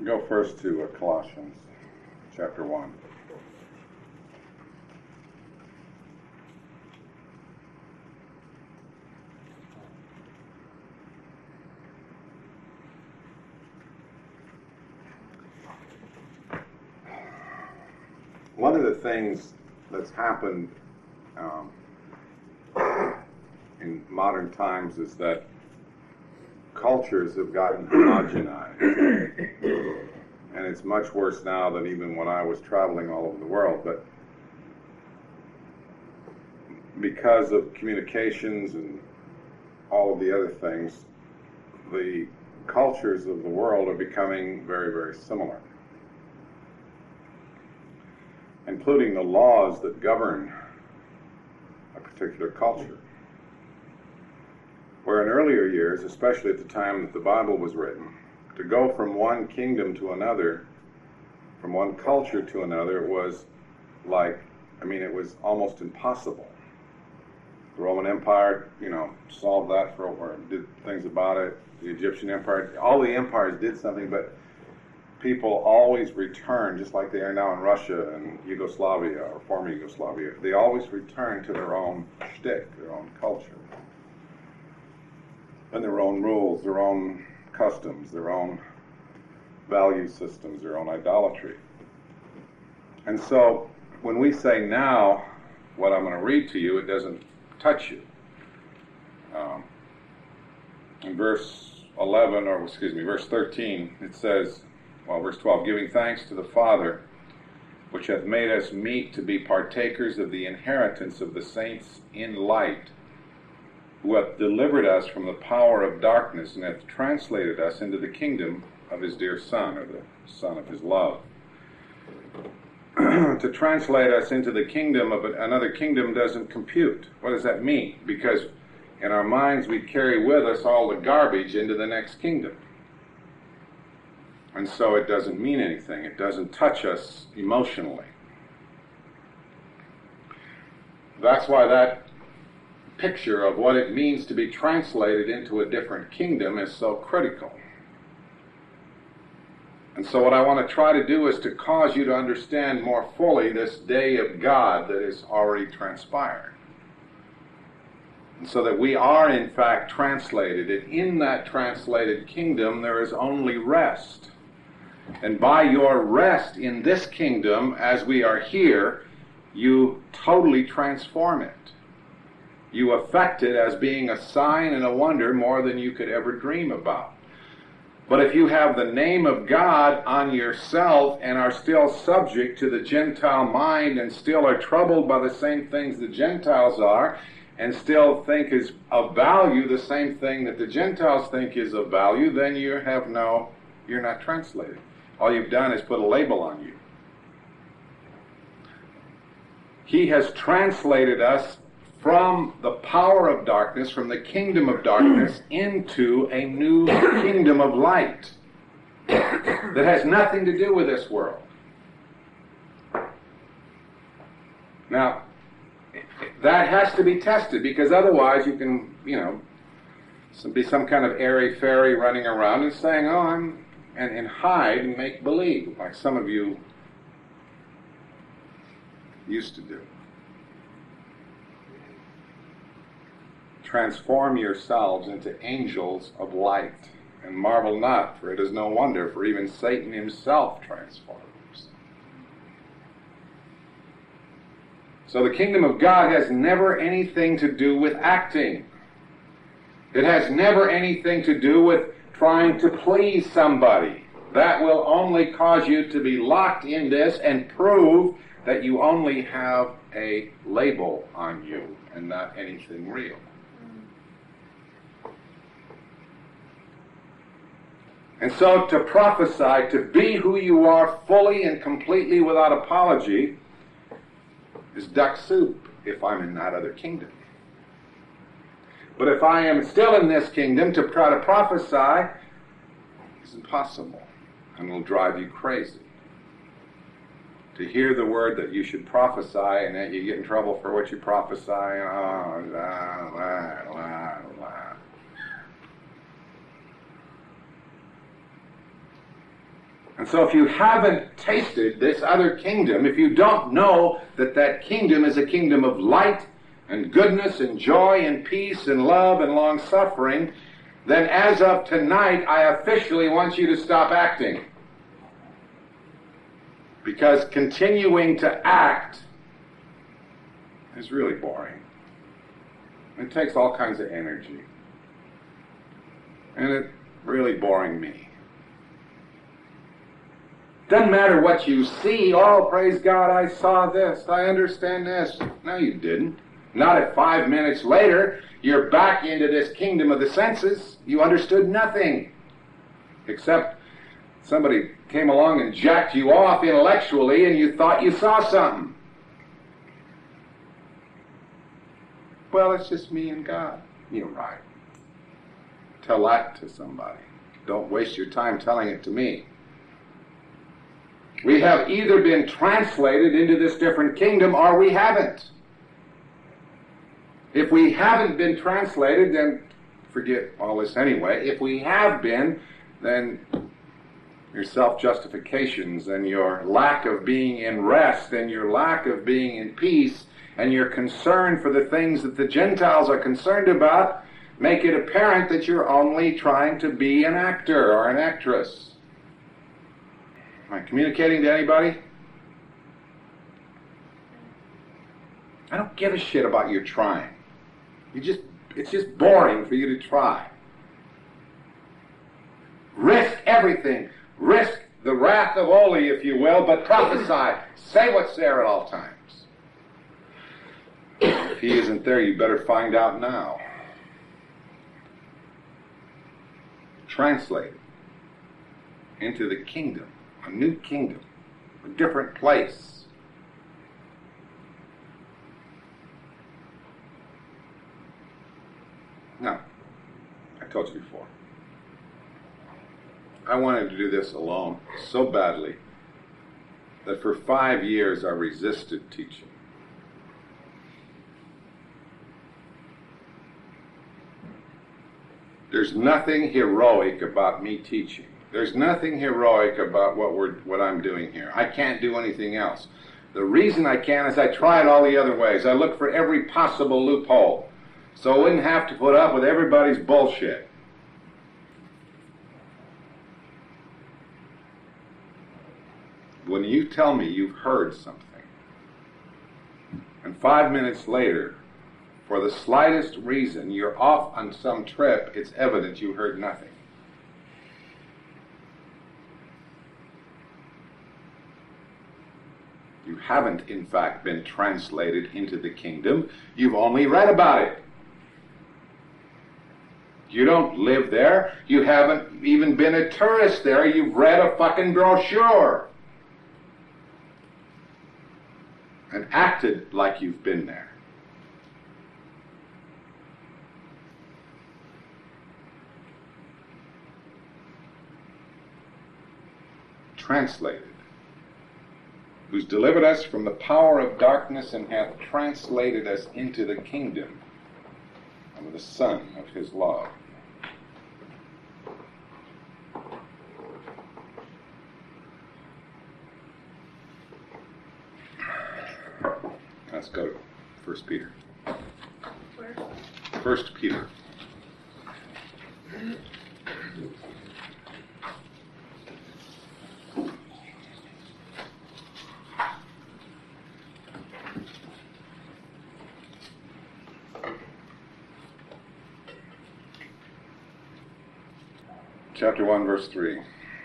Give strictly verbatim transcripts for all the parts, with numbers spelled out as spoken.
Go first to uh, Colossians chapter one. One of the things that's happened um, in modern times is that cultures have gotten homogenized. And it's much worse now than even when I was traveling all over the world. But because of communications and all of the other things, the cultures of the world are becoming very, very similar, including the laws that govern a particular culture. Where in earlier years, especially at the time that the Bible was written, to go from one kingdom to another, from one culture to another, was like, I mean, it was almost impossible. The Roman Empire, you know, solved that for, or did things about it. The Egyptian Empire, all the empires did something, but people always return, just like they are now in Russia and Yugoslavia, or former Yugoslavia, they always return to their own shtick, their own culture, and their own rules, their own customs, their own value systems, their own idolatry. And so when we say now, what I'm going to read to you, it doesn't touch you. Um, in verse eleven, or excuse me, verse thirteen, it says, well, verse twelve, giving thanks to the Father, which hath made us meet to be partakers of the inheritance of the saints in light, who hath delivered us from the power of darkness, and hath translated us into the kingdom of his dear Son, or the Son of his love. To translate us into the kingdom of another kingdom doesn't compute. What does that mean? Because in our minds we carry with us all the garbage into the next kingdom. And so it doesn't mean anything. It doesn't touch us emotionally. That's why that picture of what it means to be translated into a different kingdom is so critical. And so what I want to try to do is to cause you to understand more fully this day of God that is already transpired. And so that we are in fact translated, and in that translated kingdom there is only rest. And by your rest in this kingdom, as we are here, you totally transform it. You affect it as being a sign and a wonder more than you could ever dream about. But if you have the name of God on yourself and are still subject to the Gentile mind and still are troubled by the same things the Gentiles are, and still think is of value the same thing that the Gentiles think is of value, then you have no, you're not translated. All you've done is put a label on you. He has translated us from the power of darkness, from the kingdom of darkness, into a new kingdom of light that has nothing to do with this world. Now, that has to be tested, because otherwise you can, you know, be some kind of airy-fairy running around and saying, oh, I'm, and, and hide and make believe, like some of you used to do. Transform yourselves into angels of light, and marvel not, for it is no wonder, for even Satan himself transforms. So the kingdom of God has never anything to do with acting. It has never anything to do with trying to please somebody. That will only cause you to be locked in this and prove that you only have a label on you and not anything real. And so to prophesy, to be who you are fully and completely without apology, is duck soup if I'm in that other kingdom. But if I am still in this kingdom, to try to prophesy is impossible and will drive you crazy. To hear the word that you should prophesy and that you get in trouble for what you prophesy, oh, la, la, la, la. And so if you haven't tasted this other kingdom, if you don't know that that kingdom is a kingdom of light and goodness and joy and peace and love and long-suffering, then as of tonight, I officially want you to stop acting. Because continuing to act is really boring. It takes all kinds of energy. And it's really boring me. Doesn't matter what you see. Oh, praise God, I saw this. I understand this. No, you didn't. Not if five minutes later, you're back into this kingdom of the senses. You understood nothing. Except somebody came along and jacked you off intellectually and you thought you saw something. Well, it's just me and God. You're right. Tell that to somebody. Don't waste your time telling it to me. We have either been translated into this different kingdom or we haven't. If we haven't been translated, then forget all this anyway. If we have been, then your self-justifications and your lack of being in rest and your lack of being in peace and your concern for the things that the Gentiles are concerned about make it apparent that you're only trying to be an actor or an actress. Am I communicating to anybody? I don't give a shit about your trying. You just, it's just boring for you to try. Risk everything. Risk the wrath of Oli, if you will, but prophesy. Say what's there at all times. If he isn't there, you better find out now. Translate it into the kingdom. A new kingdom, a different place. Now, I told you before, I wanted to do this alone so badly that for five years I resisted teaching. There's nothing heroic about me teaching. There's nothing heroic about what we're what I'm doing here. I can't do anything else. The reason I can is I tried all the other ways. I looked for every possible loophole, so I wouldn't have to put up with everybody's bullshit. When you tell me you've heard something, and five minutes later, for the slightest reason, you're off on some trip, it's evident you heard nothing. You haven't, in fact, been translated into the kingdom. You've only read about it. You don't live there. You haven't even been a tourist there. You've read a fucking brochure and acted like you've been there. Translated. Who's delivered us from the power of darkness and hath translated us into the kingdom of the Son of his love. Let's go to First Peter. Where? First Peter. Chapter one, verse three.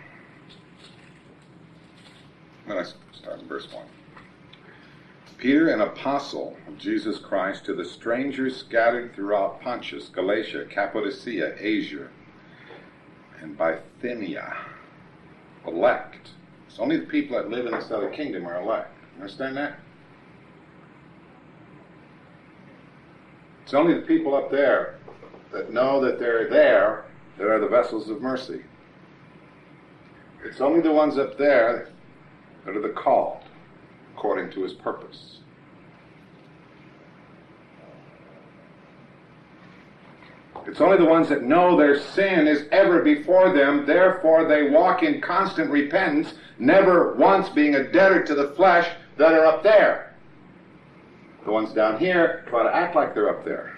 Let's start in verse one. Peter, an apostle of Jesus Christ, to the strangers scattered throughout Pontus, Galatia, Cappadocia, Asia, and Bithynia, elect. It's only the people that live in this other kingdom are elect. You understand that? It's only the people up there that know that they're there that are the vessels of mercy. It's only the ones up there that are the called, according to his purpose. It's only the ones that know their sin is ever before them, therefore they walk in constant repentance, never once being a debtor to the flesh, that are up there. The ones down here try to act like they're up there.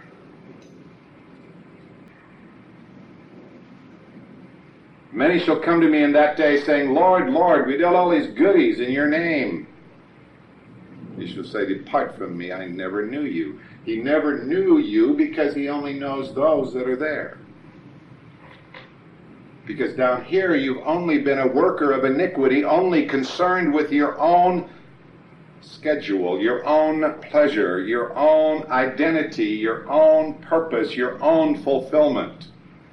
Many shall come to me in that day, saying, Lord, Lord, we did all these goodies in your name. He shall say, depart from me, I never knew you. He never knew you because he only knows those that are there. Because down here you've only been a worker of iniquity, only concerned with your own schedule, your own pleasure, your own identity, your own purpose, your own fulfillment.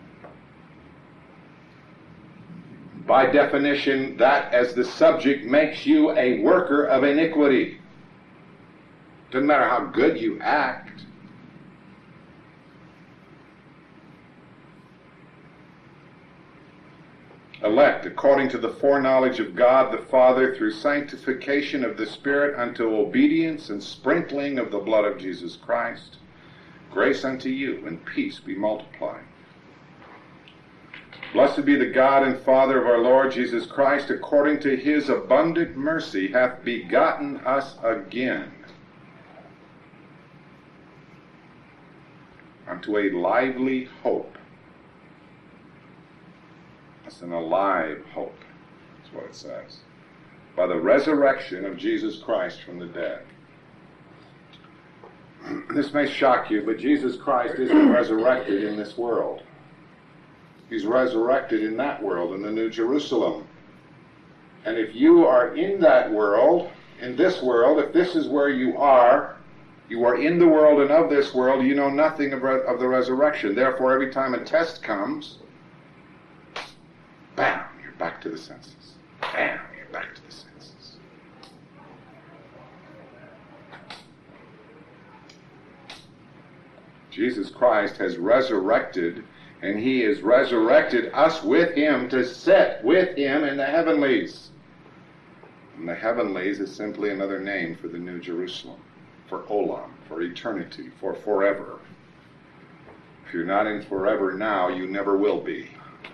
By definition, that as the subject makes you a worker of iniquity. Doesn't matter how good you act. Elect according to the foreknowledge of God the Father through sanctification of the Spirit unto obedience and sprinkling of the blood of Jesus Christ. Grace unto you and peace be multiplied. Blessed be the God and Father of our Lord Jesus Christ, according to his abundant mercy hath begotten us again unto a lively hope. That's an alive hope, that's what it says. By the resurrection of Jesus Christ from the dead. This may shock you, but Jesus Christ isn't resurrected in this world. He's resurrected in that world, in the New Jerusalem. And if you are in that world, in this world, if this is where you are, you are in the world and of this world, you know nothing of, re- of the resurrection. Therefore, every time a test comes, bam, you're back to the senses. Bam, you're back to the senses. Jesus Christ has resurrected, and he has resurrected us with him to sit with him in the heavenlies. And the heavenlies is simply another name for the New Jerusalem, for Olam, for eternity, for forever. If you're not in forever now, you never will be.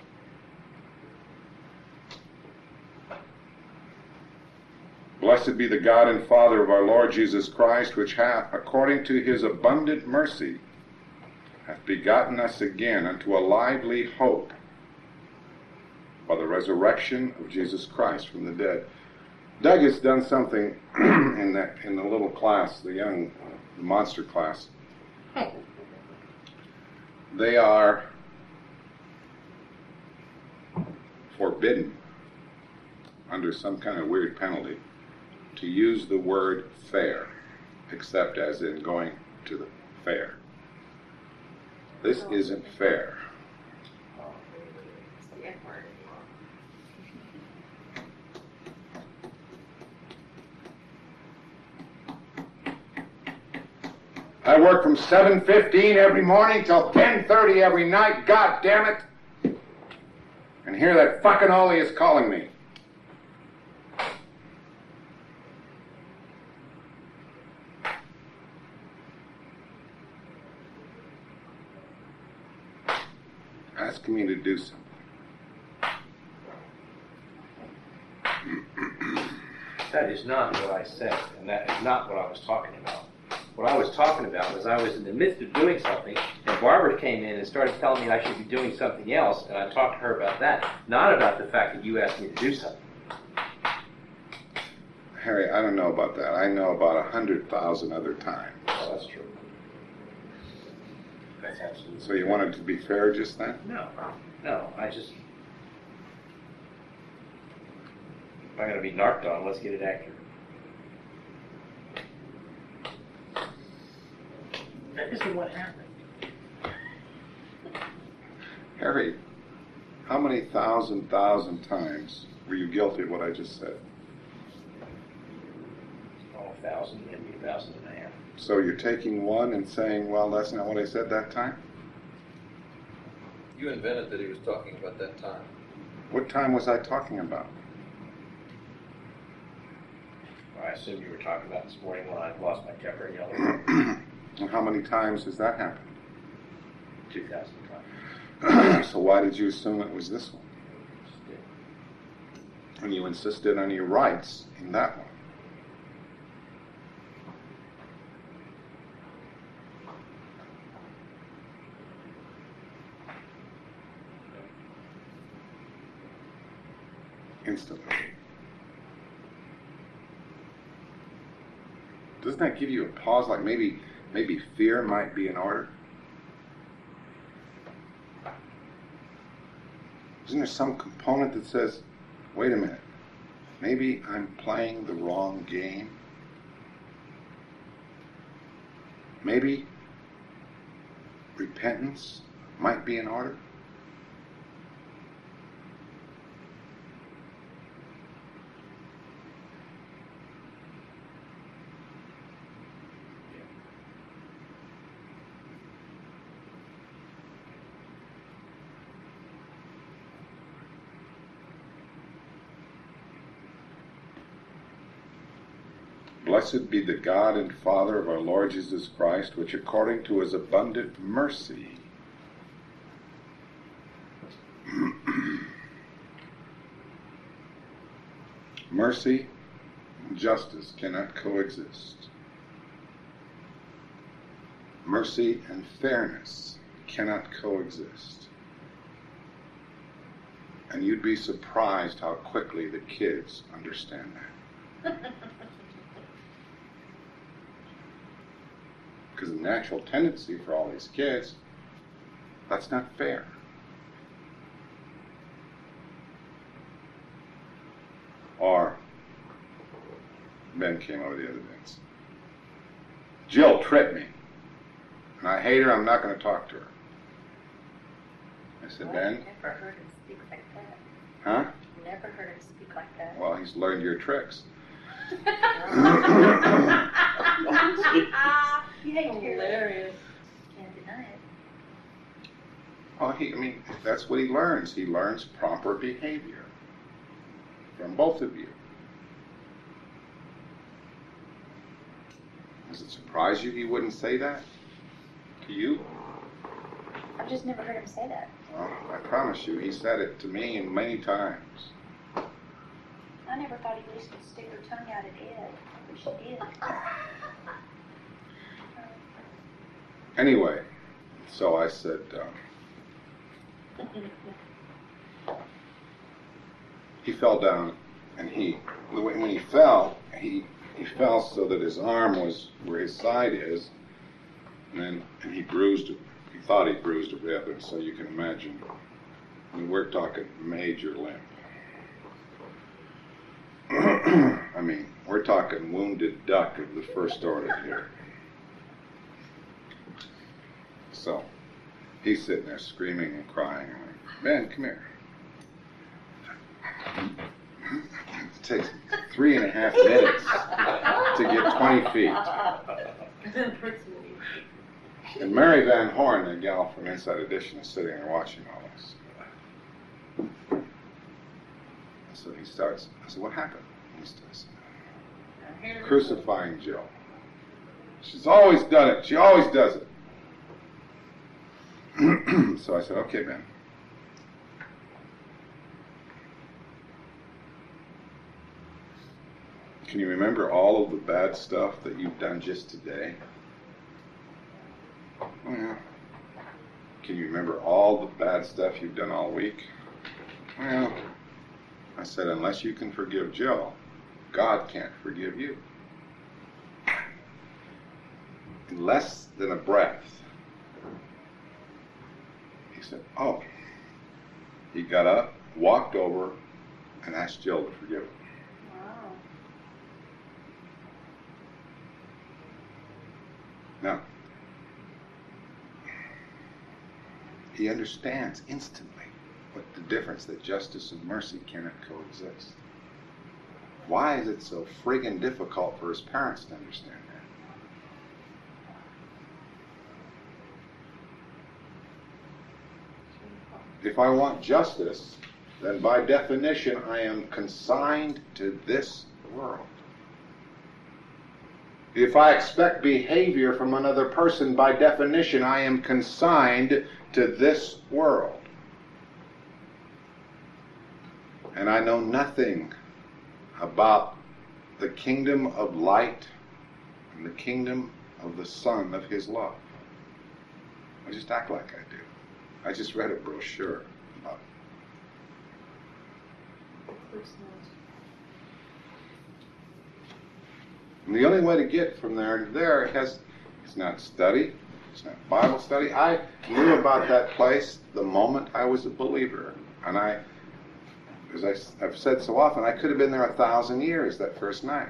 Blessed be the God and Father of our Lord Jesus Christ, which hath, according to his abundant mercy, hath begotten us again unto a lively hope by the resurrection of Jesus Christ from the dead. Doug has done something in that in the little class, the young the monster class. They are forbidden under some kind of weird penalty to use the word fair, except as in going to the fair. This isn't fair. It's the N word. I work from seven fifteen every morning till ten thirty every night, God damn it! And here that fucking Ollie is calling me. Asking me to do something. That is not what I said, and that is not what I was talking about. What I was talking about was I was in the midst of doing something, and Barbara came in and started telling me I should be doing something else, and I talked to her about that, not about the fact that you asked me to do something. Harry, I don't know about that. I know about a hundred thousand other times. Oh, that's true. That's absolutely. So you wanted to be fair just then? No, no, I just... If I'm going to be narked on, let's get it accurate. That isn't what happened. Harry, how many thousand, thousand times were you guilty of what I just said? Oh, a thousand, maybe a thousand and a half. So you're taking one and saying, well, that's not what I said that time? You invented that he was talking about that time. What time was I talking about? Well, I assume you were talking about this morning when I lost my temper and yelled. And how many times has that happened? two thousand times. So why did you assume it was this one? And you insisted on your rights in that one. Instantly. Doesn't that give you a pause, like maybe maybe fear might be in order? Isn't there some component that says, wait a minute, maybe I'm playing the wrong game? Maybe repentance might be in order? Blessed be the God and Father of our Lord Jesus Christ, which according to his abundant mercy mercy and justice cannot coexist. Mercy and fairness cannot coexist. And you'd be surprised how quickly the kids understand that. Because the natural tendency for all these kids, that's not fair. Or, Ben came over the other day. Jill tripped me. And I hate her, I'm not going to talk to her. I said, Well, Ben? Never heard him speak like that. Huh? Never heard him speak like that. Well, he's learned your tricks. Hilarious. Can't deny it. Oh, he, I mean, that's what he learns. He learns proper behavior from both of you. Does it surprise you he wouldn't say that to you? I've just never heard him say that. Well, I promise you, he said it to me many times. I never thought he used to stick her tongue out at Ed, but she did. Anyway, so I said, um, he fell down, and he, when he fell, he he fell so that his arm was where his side is, and then and he bruised it. He thought he bruised a rib, and so you can imagine, I mean, we're talking major limp. I mean, we're talking wounded duck of the first order here. So, he's sitting there screaming and crying. I'm like, Ben, come here. It takes three and a half minutes to get twenty feet. And Mary Van Horn, the gal from Inside Edition, is sitting there watching all this. So he starts, I said, what happened? He starts crucifying Jill. She's always done it. She always does it. So I said, okay, Ben. Can you remember all of the bad stuff that you've done just today? Oh, yeah. Can you remember all the bad stuff you've done all week? Well, I said, unless you can forgive Jill, God can't forgive you. In less than a breath, he said, oh. He got up, walked over, and asked Jill to forgive him. Wow. Now, he understands instantly what the difference that justice and mercy cannot coexist. Why is it so friggin' difficult for his parents to understand that? If I want justice, then by definition I am consigned to this world. If I expect behavior from another person, by definition, I am consigned to this world. And I know nothing about the kingdom of light and the kingdom of the Son of His love. I just act like I do. I just read a brochure about it. And the only way to get from there to there has, it's not study, it's not Bible study. I knew about that place the moment I was a believer. And I, as I, I've said so often, I could have been there a thousand years that first night.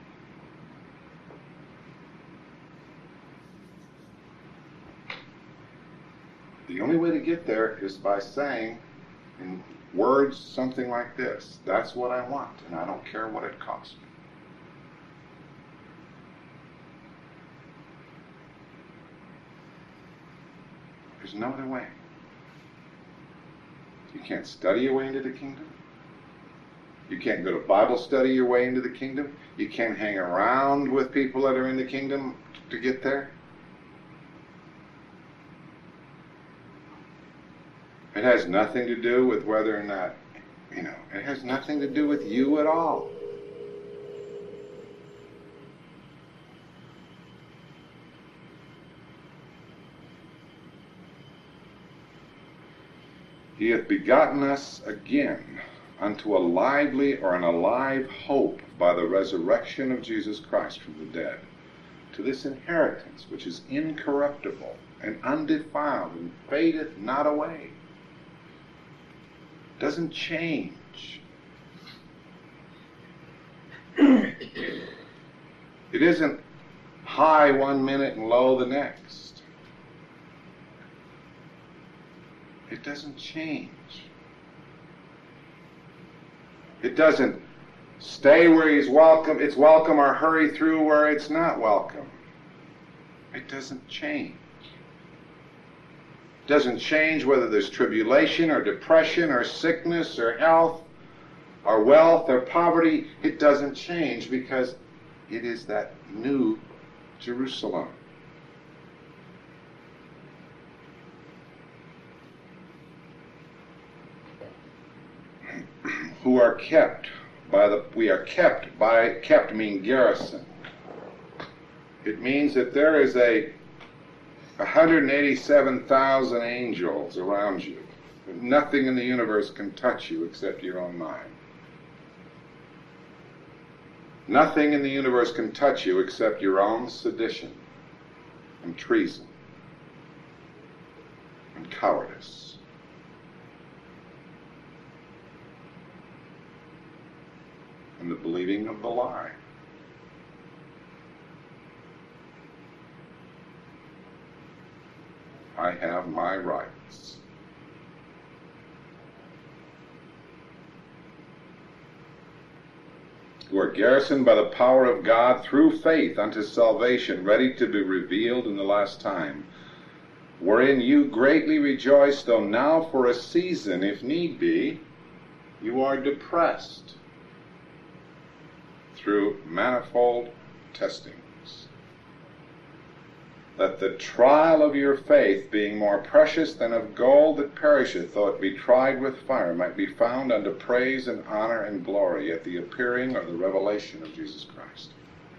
The only way to get there is by saying in words something like this: that's what I want, and I don't care what it costs me. There's no other way. You can't study your way into the kingdom. You can't go to Bible study your way into the kingdom. You can't hang around with people that are in the kingdom to get there. It has nothing to do with whether or not, you know, it has nothing to do with you at all. He hath begotten us again unto a lively or an alive hope by the resurrection of Jesus Christ from the dead, to this inheritance which is incorruptible and undefiled and fadeth not away. Doesn't change. It isn't high one minute and low the next. It doesn't change. It doesn't stay where he's welcome, it's welcome, or hurry through where it's not welcome. It doesn't change. It doesn't change whether there's tribulation or depression or sickness or health or wealth or poverty. It doesn't change because it is that new Jerusalem. Who are kept by the, we are kept by, kept mean garrison. It means that there is a one hundred eighty-seven thousand angels around you. Nothing in the universe can touch you except your own mind. Nothing in the universe can touch you except your own sedition and treason and cowardice. And the believing of the lie. I have my rights. Who are garrisoned by the power of God through faith unto salvation, ready to be revealed in the last time, wherein you greatly rejoice, though now for a season, if need be, you are depressed through manifold testings, that the trial of your faith, being more precious than of gold that perisheth, though it be tried with fire, might be found unto praise and honor and glory at the appearing or the revelation of Jesus Christ.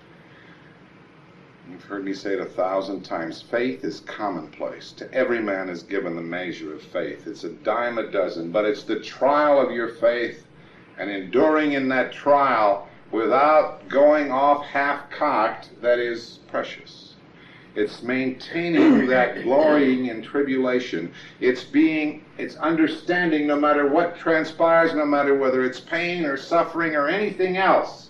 You've heard me say it a thousand times. Faith is commonplace. To every man is given the measure of faith. It's a dime a dozen, but it's the trial of your faith and enduring in that trial without going off half-cocked that is precious. It's maintaining that glorying in tribulation. It's being, it's understanding no matter what transpires, no matter whether it's pain or suffering or anything else.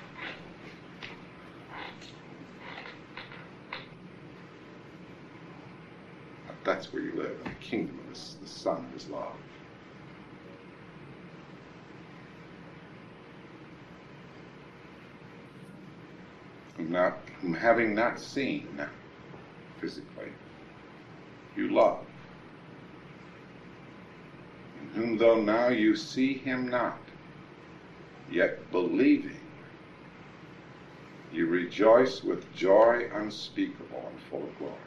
That's where you live, in the kingdom of the Son of His love. Not, having not seen physically, you love, in whom though now you see him not, yet believing, you rejoice with joy unspeakable and full of glory.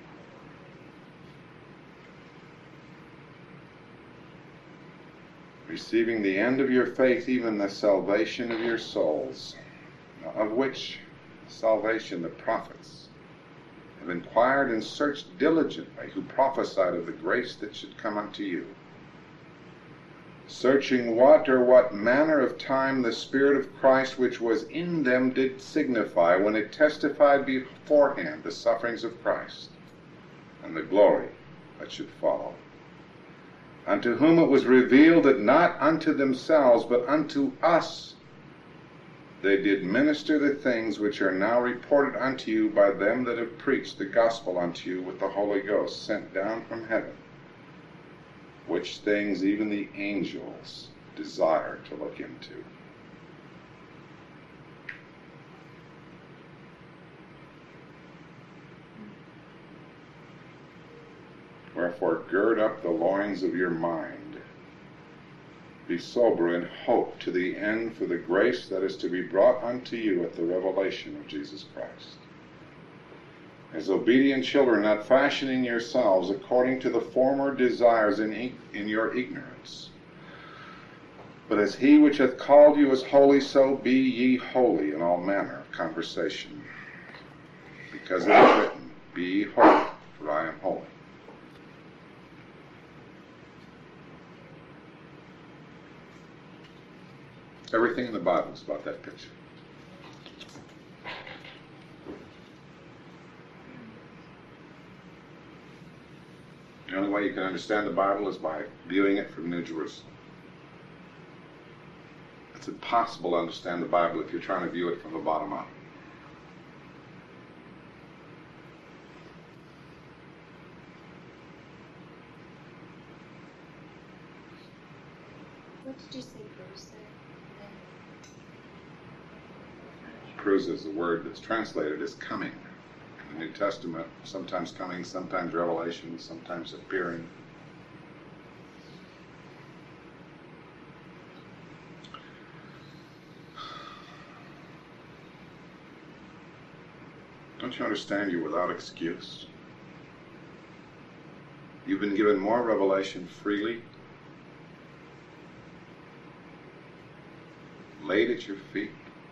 Receiving the end of your faith, even the salvation of your souls, of which salvation the prophets have inquired and searched diligently, who prophesied of the grace that should come unto you, searching what or what manner of time the Spirit of Christ which was in them did signify, when it testified beforehand the sufferings of Christ and the glory that should follow. Unto whom it was revealed that not unto themselves, but unto us they did minister the things which are now reported unto you by them that have preached the gospel unto you with the Holy Ghost sent down from heaven, which things even the angels desire to look into. Wherefore gird up the loins of your mind. Be sober and hope to the end for the grace that is to be brought unto you at the revelation of Jesus Christ. As obedient children, not fashioning yourselves according to the former desires in, e- in your ignorance, but as he which hath called you is holy, so be ye holy in all manner of conversation. Because it is written, Be ye holy, for I am holy. Everything in the Bible is about that picture. The only way you can understand the Bible is by viewing it from New Jerusalem. It's impossible to understand the Bible if you're trying to view it from the bottom up. What did you say Bruce said? Cruz is the word that's translated as coming. In the New Testament, sometimes coming, sometimes revelation, sometimes appearing. Don't you understand you're without excuse? You've been given more revelation freely, laid at your feet.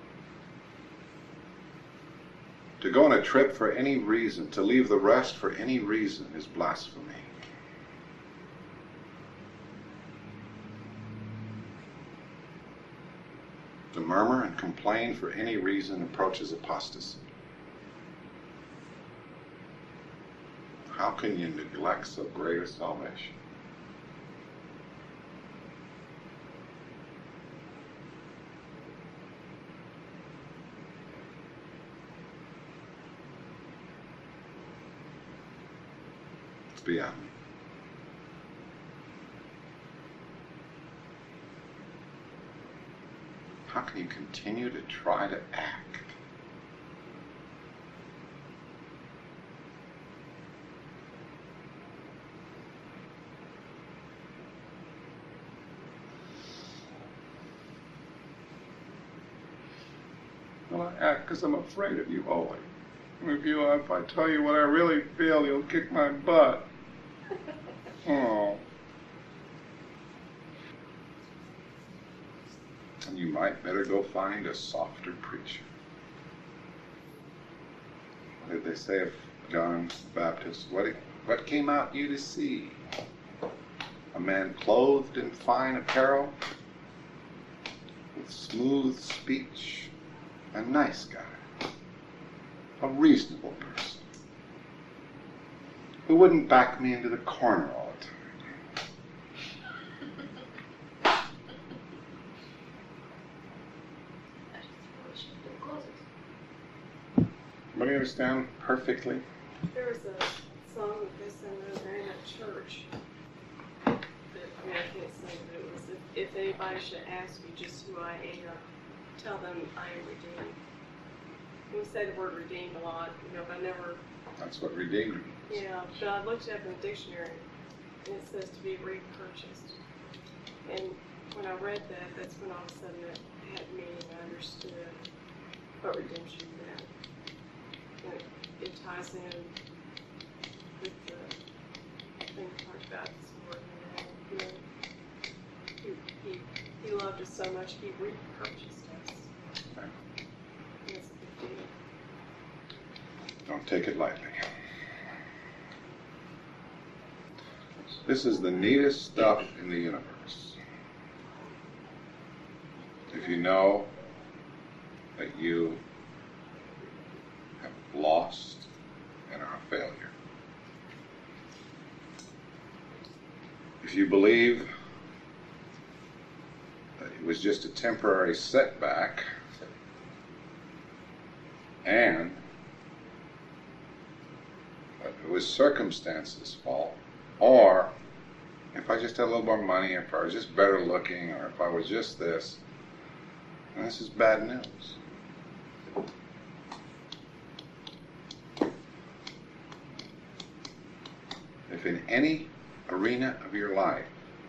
To go on a trip for any reason, to leave the rest for any reason, is blasphemy. To murmur and complain for any reason approaches apostasy. How can you neglect so great a salvation? It's beyond me. How can you continue to try to act? Well, I act because I'm afraid of you, Ollie. If you, if I tell you what I really feel, you'll kick my butt. Oh. And you might better go find a softer preacher. What did they say of John the Baptist? What, it, what came out you to see? A man clothed in fine apparel, with smooth speech, a nice guy, a reasonable person, who wouldn't back me into the corner all the time. What do you understand perfectly? There was a song that they sang the other day at church. That, I mean, I can't sing, but it was, if, if anybody should ask me just who I am, tell them I am redeemed. We say the word redeemed a lot, you know, but I never... That's what redeemed means. Yeah, but I looked it up in the dictionary, and it says to be repurchased. And when I read that, that's when all of a sudden it had meaning. I understood what redemption meant. ties in with the things like that. You know, he, he, he loved us so much, he repurchased us. Okay. That's a big deal. Don't take it lightly. This is the neatest stuff in the universe. If you know that you have lost and are a failure. If you believe that it was just a temporary setback and that it was circumstances' fault, or if I just had a little more money, if I was just better looking, or if I was just this, and this is bad news. If in any arena of your life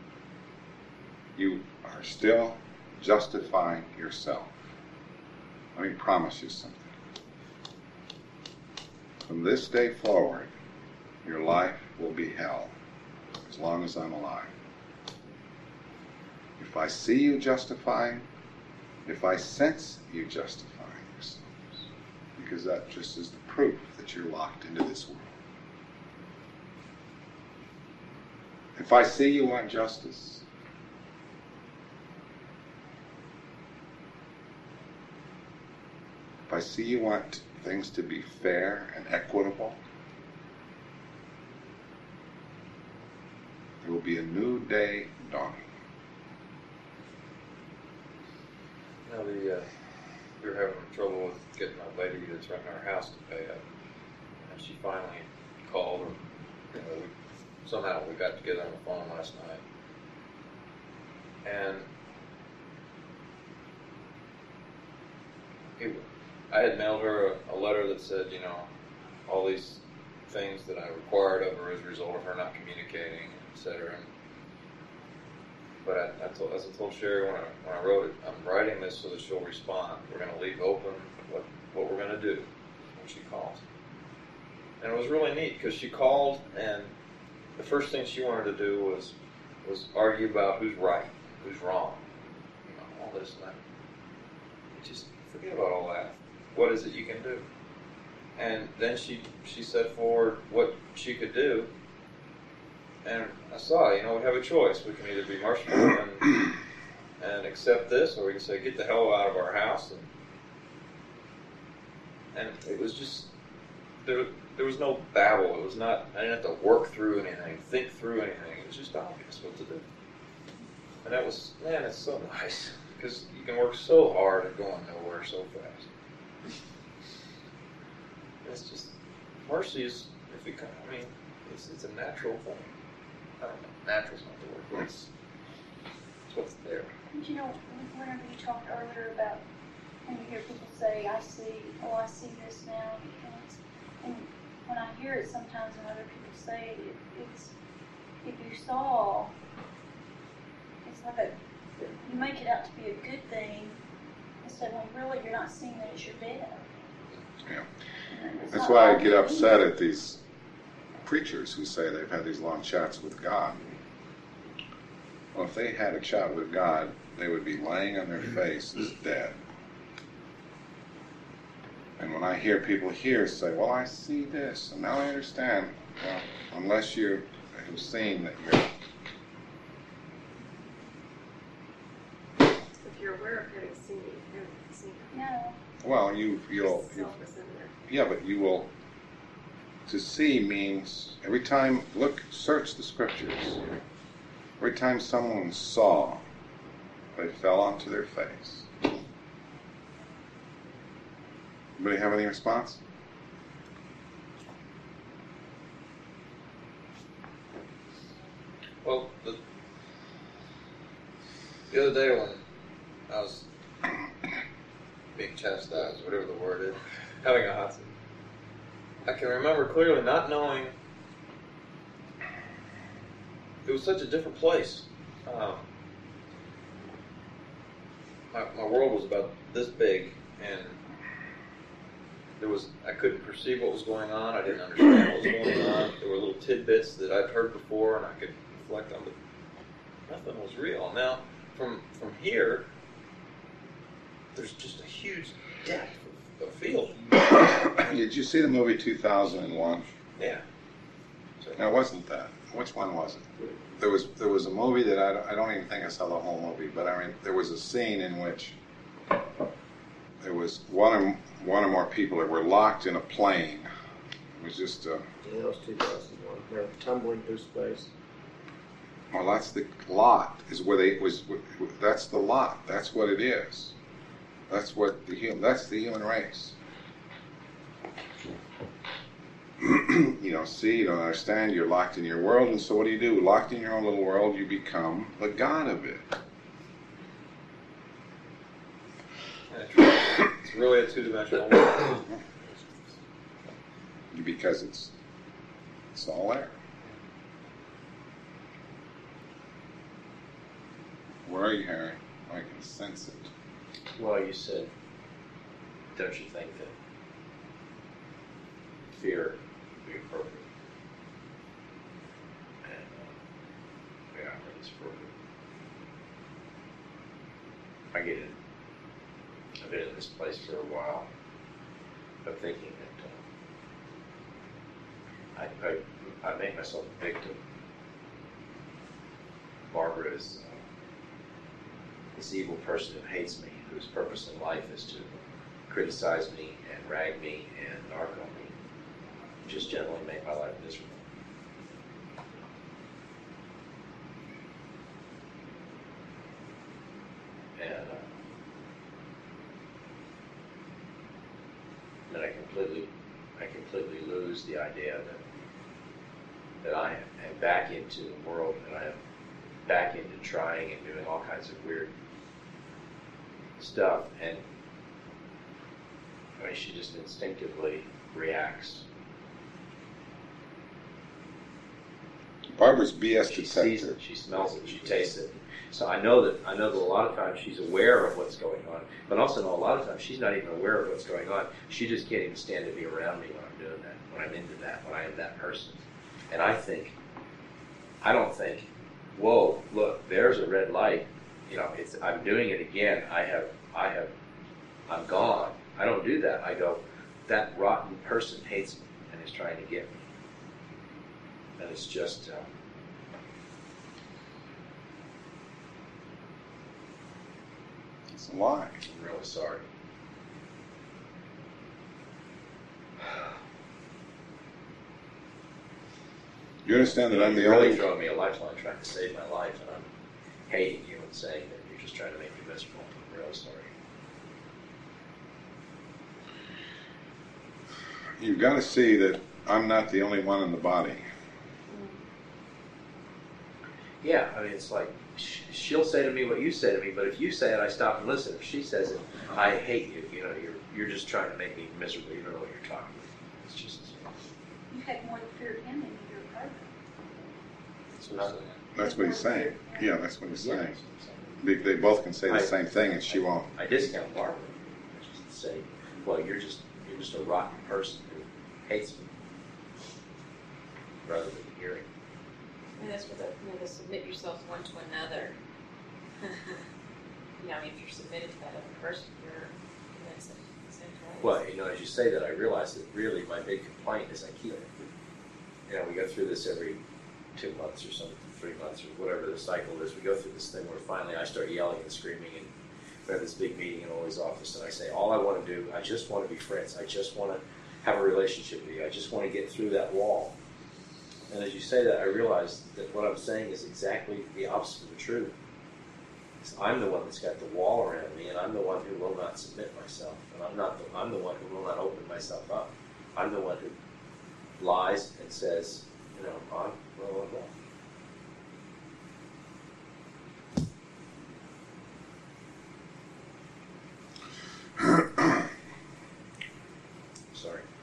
you are still justifying yourself, let me promise you something. From this day forward, your life will be hell as long as I'm alive. If I see you justifying, if I sense you justifying yourselves, because that just is the proof that you're locked into this world. If I see you want justice, if I see you want things to be fair and equitable, there will be a new day dawning. You know, the, uh, we were having trouble with getting a lady that's renting our house to pay up. And she finally called, or, you know, we, somehow we got together on the phone last night. And it, I had mailed her a, a letter that said, you know, all these things that I required of her as a result of her not communicating, et cetera. And, but I, I told, as I told Sherry when I, when I wrote it, I'm writing this so that she'll respond. We're going to leave open what, what we're going to do when she calls. And it was really neat because she called, and the first thing she wanted to do was was argue about who's right, who's wrong, you know, all this and that. Just forget about all that. What is it you can do? And then she she set forward what she could do. And I saw, you know, we have a choice. We can either be merciful and and accept this, or we can say, get the hell out of our house. And, and it was just, there, there was no babble. It was not, I didn't have to work through anything, think through anything. It was just obvious what to do. And that was, man, it's so nice. Because you can work so hard at going nowhere so fast. It's just, mercy is, if you can, I mean, it's, it's a natural thing. I don't know, natural's not the word, but it's, it's what's there. And you know, whenever you talked earlier about when you hear people say, I see, oh, I see this now, and, it's, and when I hear it sometimes when other people say it, it it's, if you saw, it's like a, you make it out to be a good thing, instead when really you're not seeing that it's your death. Yeah. It's That's not why I all get you upset need. at these preachers who say they've had these long chats with God. Well, if they had a chat with God, they would be laying on their faces dead. And when I hear people here say, well, I see this, and now I understand, well, unless you have seen that you're... If you're aware of having seen it, you haven't seen it. No. Well, you, you'll... It's you'll self is in there. yeah, but you will... To see means, every time, look, search the scriptures. Every time someone saw, they fell onto their face. Anybody have any response? Well, the, the other day when I was being chastised, whatever the word is, having a hot seat, I can remember clearly not knowing, it was such a different place. Um, my, my world was about this big, and there was I couldn't perceive what was going on. I didn't understand what was going on. There were little tidbits that I'd heard before, and I could reflect on, but nothing was real. Now, from from here, there's just a huge depth of, of field. Did you see the movie two thousand one? Yeah. So, No, it wasn't that. Which one was it? There was there was a movie that I don't, I don't even think I saw the whole movie, but I mean there was a scene in which there was one or one or more people that were locked in a plane. It was just uh, Yeah, that was two thousand one. They're tumbling through space. well, that's the lot is where they was. That's the lot. That's what it is. That's what the human. That's the human race. You don't see, you don't understand, you're locked in your world, and so what do you do? Locked in your own little world, you become the god of it. it's, really, it's really a two-dimensional world. Because it's it's all there. Where are you, Harry? I can sense it. Well, you said, don't you think that fear would be appropriate? And uh, yeah, I think it's appropriate. I get it. I've been in this place for a while, but thinking that uh, I, I I make myself a victim. Barbara is uh, this evil person who hates me, whose purpose in life is to criticize me and rag me and narc on me, just generally make my life miserable. And uh, then I completely, I completely lose the idea that that I am back into the world, and I am back into trying and doing all kinds of weird stuff, and I mean, she just instinctively reacts. Barbara's B S She sees detector. it, she smells it, she tastes it. So I know that I know that a lot of times she's aware of what's going on, but also know a lot of times she's not even aware of what's going on. She just can't even stand to be around me when I'm doing that, when I'm into that, when I am that person. And I think, I don't think, whoa, look, there's a red light. You know, it's I'm doing it again. I have, I have, I'm gone. I don't do that. I go, that rotten person hates me and is trying to get me. And it's just, uh, It's a lie. I'm really sorry. You understand that I'm the You're really only... throwing me a lifeline trying to save my life, and I'm hating you and saying that you're just trying to make me miserable. I'm really sorry. You've got to see that I'm not the only one in the body. Yeah, I mean, it's like, sh- she'll say to me what you say to me, but if you say it, I stop and listen. If she says it, I hate you. You know, you're you're just trying to make me miserable. You don't know what you're talking about. It's just... You had more fear of him than you do of her. That's what I'm saying. That's what he's saying. Yeah, that's what he's Yeah, saying. that's what I'm saying. They, they both can say the I- same thing, and she won't. I discount Barbara. I just say, well, you're just you're just a rotten person who hates me, rather than hearing. And that's what the, you know, the submit yourselves one to another. You know, I mean, if you're submitted to that other person, you're in that same, same place. Well, you know, as you say that, I realize that really my big complaint is I keep, you know, we go through this every two months or something, three months or whatever the cycle is. We go through this thing where finally I start yelling and screaming, and we have this big meeting in Ollie's office, and I say, all I want to do, I just want to be friends. I just want to have a relationship with you. I just want to get through that wall. And as you say that, I realize that what I'm saying is exactly the opposite of the truth. I'm the one that's got the wall around me, and I'm the one who will not submit myself, and I'm not. The, I'm the one who will not open myself up. I'm the one who lies and says, you know, I'm blah blah blah. Sorry.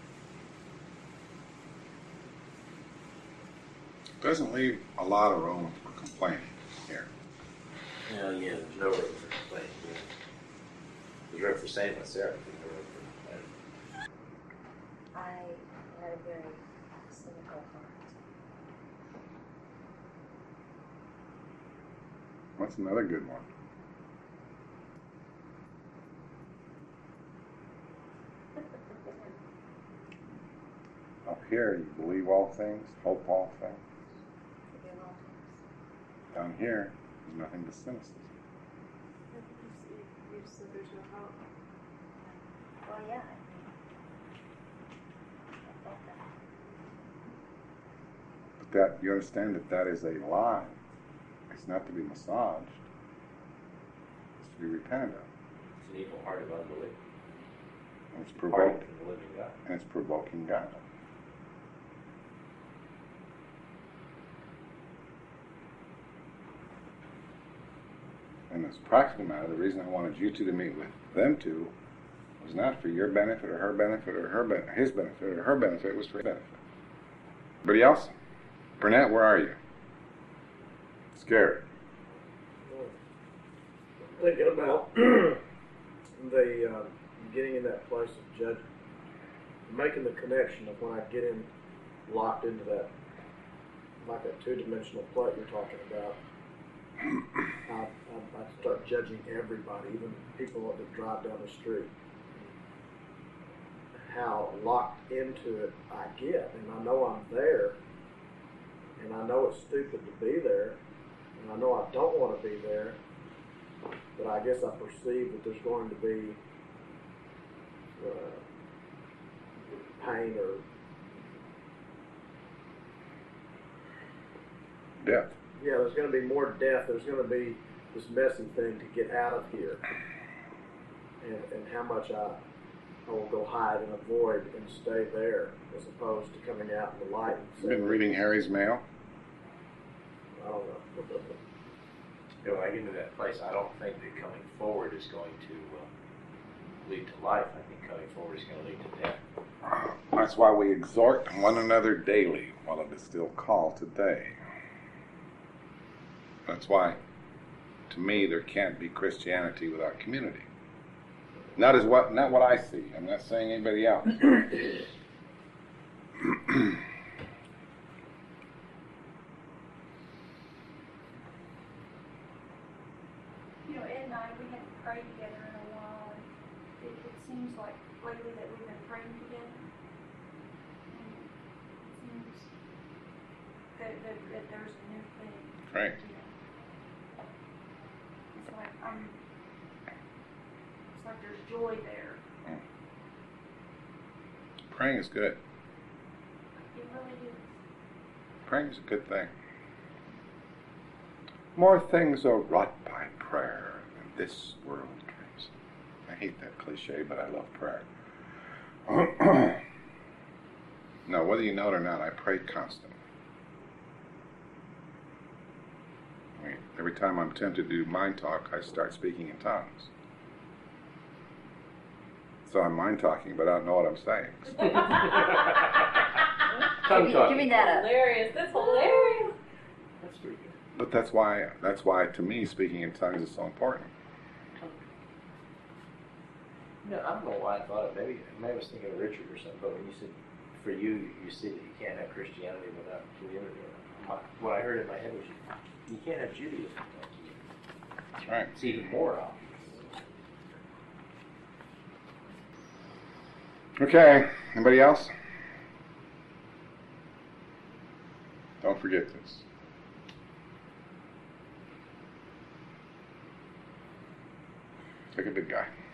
Doesn't leave a lot of room for complaining here. Yeah, yeah. There's no room for complaining. There's room for saying what's there, but there's no room for complaining. I had a very cynical heart. What's another good one? Up here, you believe all things, hope all things. Forgive all things. Down here, there's nothing but cynicism. You s- you said there's no hope. Well, yeah, I mean, I felt that. But that, you understand that that is a lie. It's not to be massaged. It's to be repented of. It's an evil heart of unbelief. And it's Apart provoking, from the living God. and it's provoking God. And as a practical matter, the reason I wanted you two to meet with them two was not for your benefit or her benefit or her ben- his benefit or her benefit. It was for his benefit. Anybody else? Burnett, where are you? Scared. Thinking about the uh, getting in that place of judgment, making the connection of when I get in, locked into that, like that two-dimensional plate you're talking about. I, I, I start judging everybody, even people that drive down the street. How locked into it I get, and I know I'm there, and I know it's stupid to be there, and I know I don't want to be there, but I guess I perceive that there's going to be uh, pain or Death. yeah, there's going to be more death. There's going to be this messy thing to get out of here, and and how much I I will go hide and avoid and stay there as opposed to coming out in the light. And You've been reading Harry's mail? I don't know. You know, when I get into that place, I don't think that coming forward is going to uh, lead to life. I think coming forward is going to lead to death. That's why we exhort one another daily while it is still called today. That's why, to me, there can't be Christianity without community. Not as what, not what I see. I'm not saying anybody else. You know, Ed and I, we hadn't prayed together in a while, and it, it seems like lately that we've been praying together. And it seems that, that, that there's a new thing. Right. You know. It's like, I'm, it's like there's joy there. Praying is good. It really is. Praying is a good thing. More things are wrought by prayer than this world dreams. I hate that cliche, but I love prayer. No, whether you know it or not, I pray constantly. I mean, every time I'm tempted to do mind talk, I start speaking in tongues. So I'm mind talking, but I don't know what I'm saying. Tongue Give me, talking. give me that up. Hilarious. That's hilarious. That's pretty good. But that's why, that's why to me, speaking in tongues is so important. You know, I don't know why I thought it. Maybe, maybe I was thinking of Richard or something. But when you said, for you, you see that you can't have Christianity without community. My, what I heard in my head was, you, you can't have Judaism without community. That's right. It's even more obvious. Okay, anybody else? Don't forget this. Take a big guy.